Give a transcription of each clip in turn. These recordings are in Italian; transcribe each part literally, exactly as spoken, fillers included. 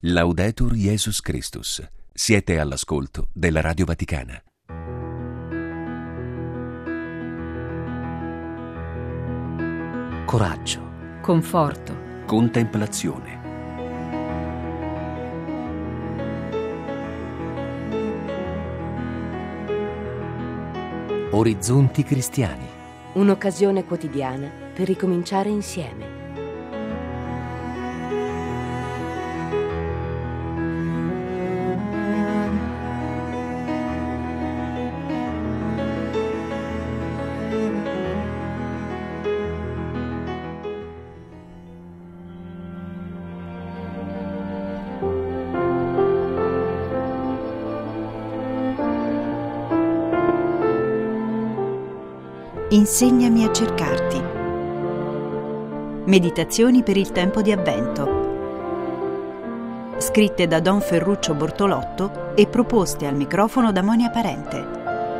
Laudetur Jesus Christus. Siete all'ascolto della Radio Vaticana. Coraggio, conforto, Contemplazione. orizzonti cristiani. Un'occasione quotidiana per ricominciare insieme. Insegnami a cercarti. Meditazioni per il tempo di Avvento. Scritte da Don Ferruccio Bortolotto e proposte al microfono da Monia Parente.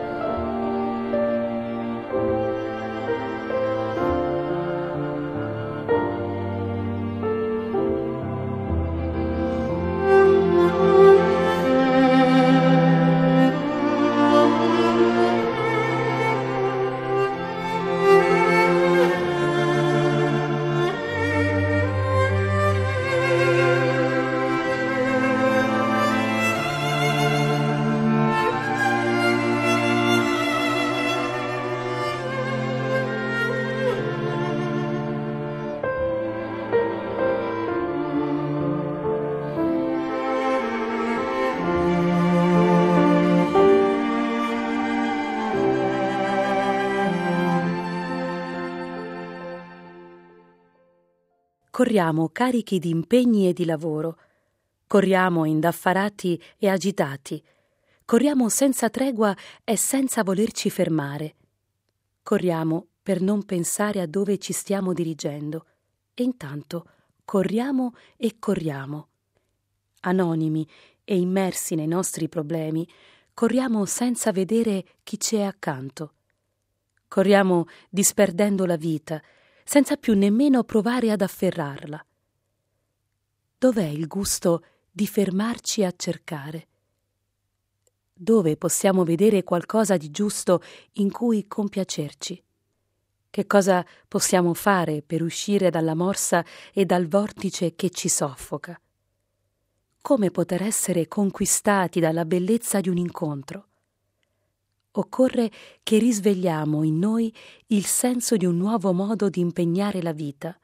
Corriamo carichi di impegni e di lavoro, corriamo indaffarati e agitati, corriamo senza tregua e senza volerci fermare. Corriamo per non pensare a dove ci stiamo dirigendo e intanto corriamo e corriamo. Anonimi e immersi nei nostri problemi, corriamo senza vedere chi c'è accanto. Corriamo disperdendo la vita, senza più nemmeno provare ad afferrarla. Dov'è il gusto di fermarci a cercare? Dove possiamo vedere qualcosa di giusto in cui compiacerci? Che cosa possiamo fare per uscire dalla morsa e dal vortice che ci soffoca? Come poter essere conquistati dalla bellezza di un incontro? Occorre che risvegliamo in noi il senso di un nuovo modo di impegnare la vita.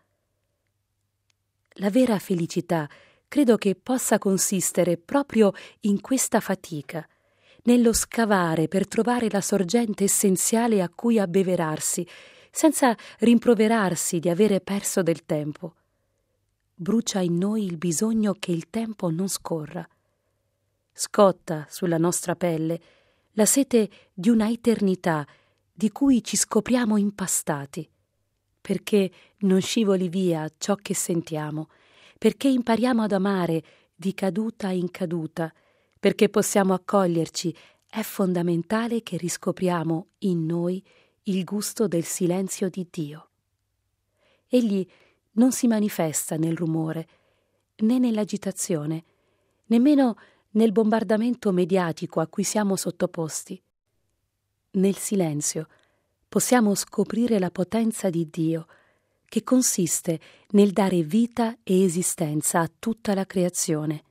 La vera felicità credo che possa consistere proprio in questa fatica, nello scavare per trovare la sorgente essenziale a cui abbeverarsi, senza rimproverarsi di avere perso del tempo. Brucia in noi il bisogno che il tempo non scorra. Scotta sulla nostra pelle la sete di una eternità di cui ci scopriamo impastati, perché non scivoli via ciò che sentiamo, perché impariamo ad amare di caduta in caduta, perché possiamo accoglierci, è fondamentale che riscopriamo in noi il gusto del silenzio di Dio. Egli non si manifesta nel rumore, né nell'agitazione, nemmeno nel bombardamento mediatico a cui siamo sottoposti. Nel silenzio possiamo scoprire la potenza di Dio, che consiste nel dare vita e esistenza a tutta la creazione.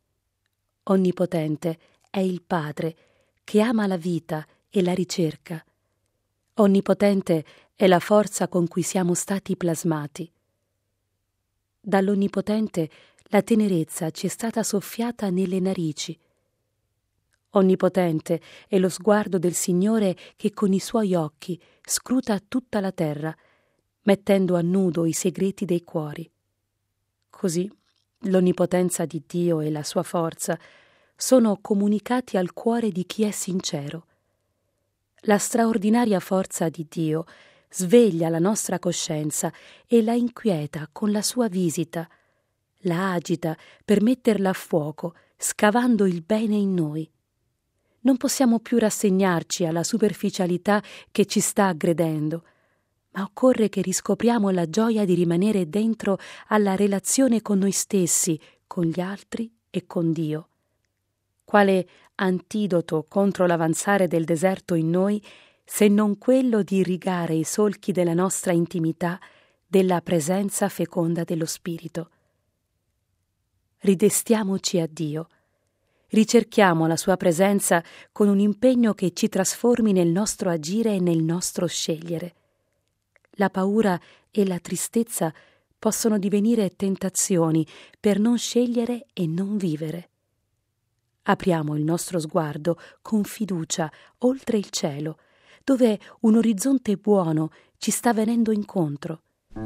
Onnipotente è il Padre che ama la vita e la ricerca. Onnipotente è la forza con cui siamo stati plasmati. Dall'Onnipotente la tenerezza ci è stata soffiata nelle narici. Onnipotente è lo sguardo del Signore che con i suoi occhi scruta tutta la terra, mettendo a nudo i segreti dei cuori. Così l'onnipotenza di Dio e la sua forza sono comunicati al cuore di chi è sincero. La straordinaria forza di Dio sveglia la nostra coscienza e la inquieta con la sua visita, la agita per metterla a fuoco, scavando il bene in noi. Non possiamo più rassegnarci alla superficialità che ci sta aggredendo, ma occorre che riscopriamo la gioia di rimanere dentro alla relazione con noi stessi, con gli altri e con Dio. Quale antidoto contro l'avanzare del deserto in noi, se non quello di irrigare i solchi della nostra intimità della presenza feconda dello Spirito. Ridestiamoci a Dio. Ricerchiamo la sua presenza con un impegno che ci trasformi nel nostro agire e nel nostro scegliere. La paura e la tristezza possono divenire tentazioni per non scegliere e non vivere. Apriamo il nostro sguardo con fiducia oltre il cielo, dove un orizzonte buono ci sta venendo incontro.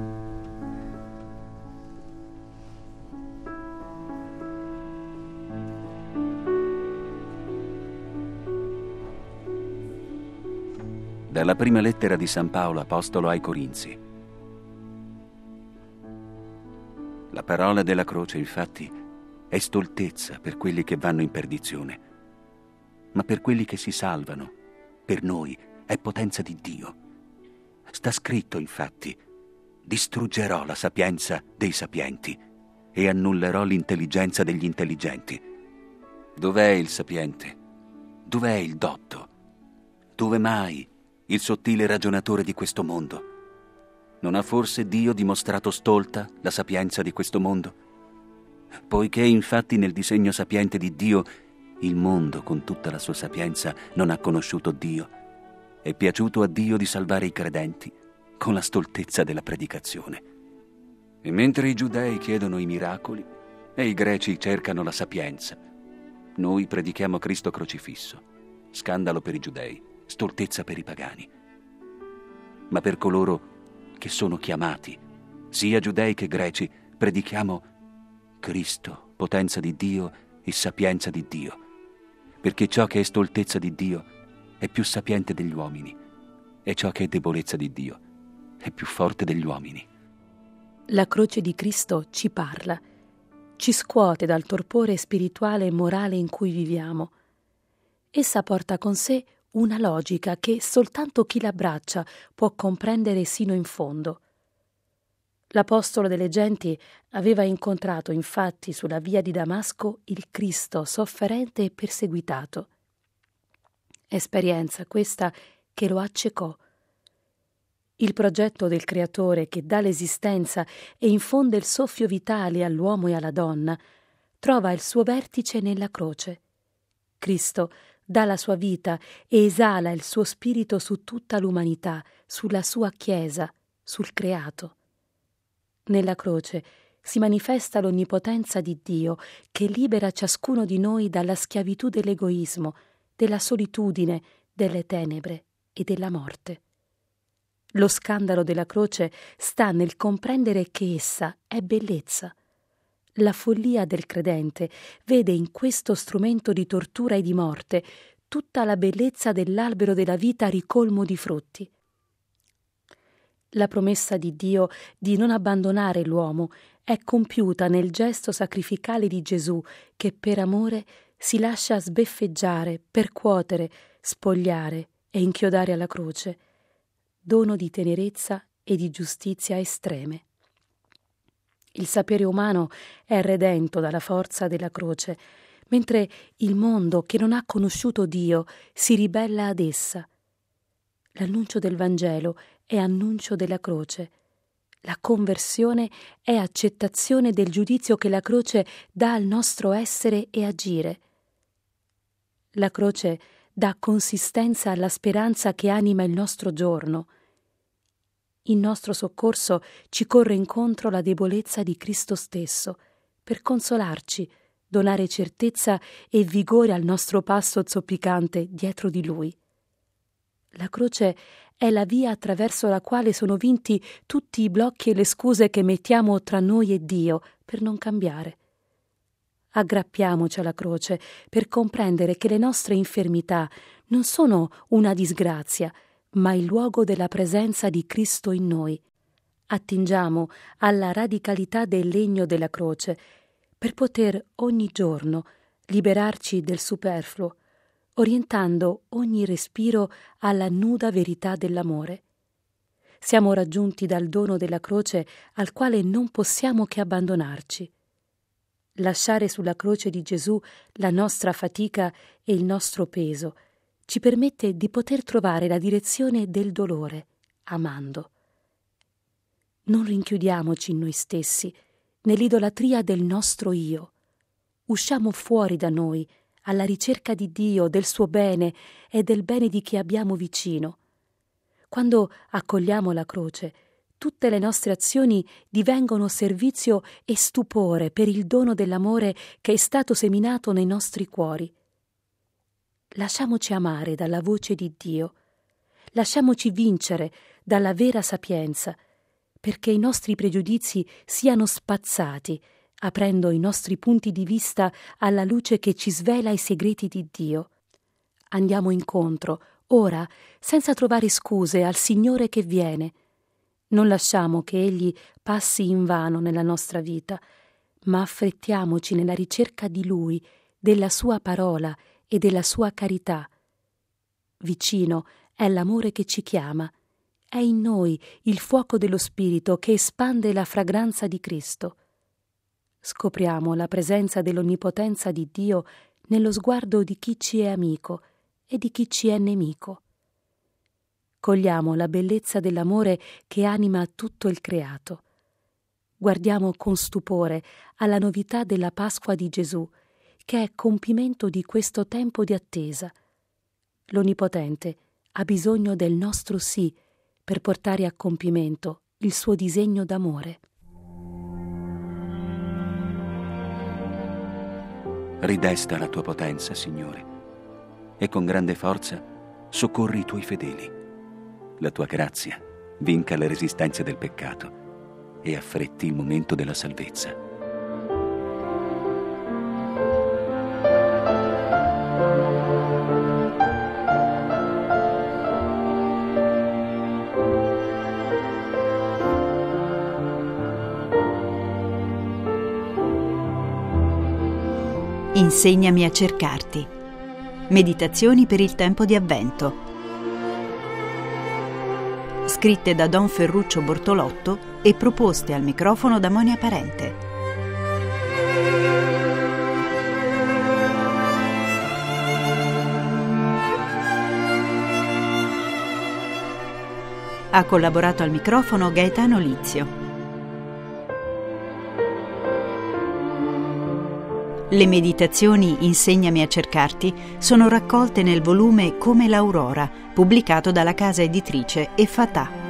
Dalla prima lettera di San Paolo apostolo ai Corinzi. La parola della croce, infatti, è stoltezza per quelli che vanno in perdizione, ma per quelli che si salvano, per noi, è potenza di Dio. Sta scritto, infatti, distruggerò la sapienza dei sapienti e annullerò l'intelligenza degli intelligenti. Dov'è il sapiente? Dov'è il dotto? Dove mai il sottile ragionatore di questo mondo? Non ha forse Dio dimostrato stolta la sapienza di questo mondo? Poiché infatti nel disegno sapiente di Dio il mondo con tutta la sua sapienza non ha conosciuto Dio, è piaciuto a Dio di salvare i credenti con la stoltezza della predicazione. E mentre i giudei chiedono i miracoli e i greci cercano la sapienza, noi predichiamo Cristo crocifisso, scandalo per i giudei, stoltezza per i pagani. Ma per coloro che sono chiamati, sia giudei che greci, predichiamo Cristo, potenza di Dio e sapienza di Dio, perché ciò che è stoltezza di Dio è più sapiente degli uomini, e ciò che è debolezza di Dio è più forte degli uomini. La croce di Cristo ci parla, ci scuote dal torpore spirituale e morale in cui viviamo. Essa porta con sé una logica che soltanto chi l'abbraccia può comprendere sino in fondo. L'apostolo delle genti aveva incontrato infatti sulla via di Damasco il Cristo sofferente e perseguitato. Esperienza questa che lo accecò. Il progetto del Creatore che dà l'esistenza e infonde il soffio vitale all'uomo e alla donna trova il suo vertice nella croce. Cristo dà la sua vita e esala il suo spirito su tutta l'umanità, sulla sua Chiesa, sul creato. Nella croce si manifesta l'onnipotenza di Dio che libera ciascuno di noi dalla schiavitù dell'egoismo, della solitudine, delle tenebre e della morte. Lo scandalo della croce sta nel comprendere che essa è bellezza. La follia del credente vede in questo strumento di tortura e di morte tutta la bellezza dell'albero della vita ricolmo di frutti. La promessa di Dio di non abbandonare l'uomo è compiuta nel gesto sacrificale di Gesù che per amore si lascia sbeffeggiare, percuotere, spogliare e inchiodare alla croce, dono di tenerezza e di giustizia estreme. Il sapere umano è redento dalla forza della croce, mentre il mondo che non ha conosciuto Dio si ribella ad essa. L'annuncio del Vangelo è annuncio della croce. La conversione è accettazione del giudizio che la croce dà al nostro essere e agire. La croce dà consistenza alla speranza che anima il nostro giorno. In nostro soccorso ci corre incontro la debolezza di Cristo stesso, per consolarci, donare certezza e vigore al nostro passo zoppicante dietro di Lui. La croce è la via attraverso la quale sono vinti tutti i blocchi e le scuse che mettiamo tra noi e Dio per non cambiare. Aggrappiamoci alla croce per comprendere che le nostre infermità non sono una disgrazia, ma il luogo della presenza di Cristo in noi. Attingiamo alla radicalità del legno della croce per poter ogni giorno liberarci del superfluo, orientando ogni respiro alla nuda verità dell'amore. Siamo raggiunti dal dono della croce al quale non possiamo che abbandonarci. Lasciare sulla croce di Gesù la nostra fatica e il nostro peso ci permette di poter trovare la direzione del dolore, amando. Non rinchiudiamoci in noi stessi, nell'idolatria del nostro io. Usciamo fuori da noi, alla ricerca di Dio, del suo bene e del bene di chi abbiamo vicino. Quando accogliamo la croce, tutte le nostre azioni divengono servizio e stupore per il dono dell'amore che è stato seminato nei nostri cuori. Lasciamoci amare dalla voce di Dio, lasciamoci vincere dalla vera sapienza, perché i nostri pregiudizi siano spazzati, aprendo i nostri punti di vista alla luce che ci svela i segreti di Dio. Andiamo incontro, ora, senza trovare scuse, al Signore che viene. Non lasciamo che Egli passi invano nella nostra vita, ma affrettiamoci nella ricerca di Lui, della Sua parola e della Sua carità. Vicino è l'amore che ci chiama, è in noi il fuoco dello Spirito che espande la fragranza di Cristo. Scopriamo la presenza dell'onnipotenza di Dio nello sguardo di chi ci è amico e di chi ci è nemico. Cogliamo la bellezza dell'amore che anima tutto il creato. Guardiamo con stupore alla novità della Pasqua di Gesù, che è compimento di questo tempo di attesa. L'Onnipotente ha bisogno del nostro sì per portare a compimento il suo disegno d'amore. Ridesta la tua potenza, Signore, e con grande forza soccorri i tuoi fedeli. La tua grazia vinca le resistenze del peccato e affretti il momento della salvezza. Insegnami a cercarti. Meditazioni per il tempo di Avvento. Scritte da Don Ferruccio Bortolotto e proposte al microfono da Monia Parente. Ha collaborato al microfono Gaetano Lizio. Le meditazioni Insegnami a cercarti sono raccolte nel volume Come l'Aurora, pubblicato dalla casa editrice Effatà.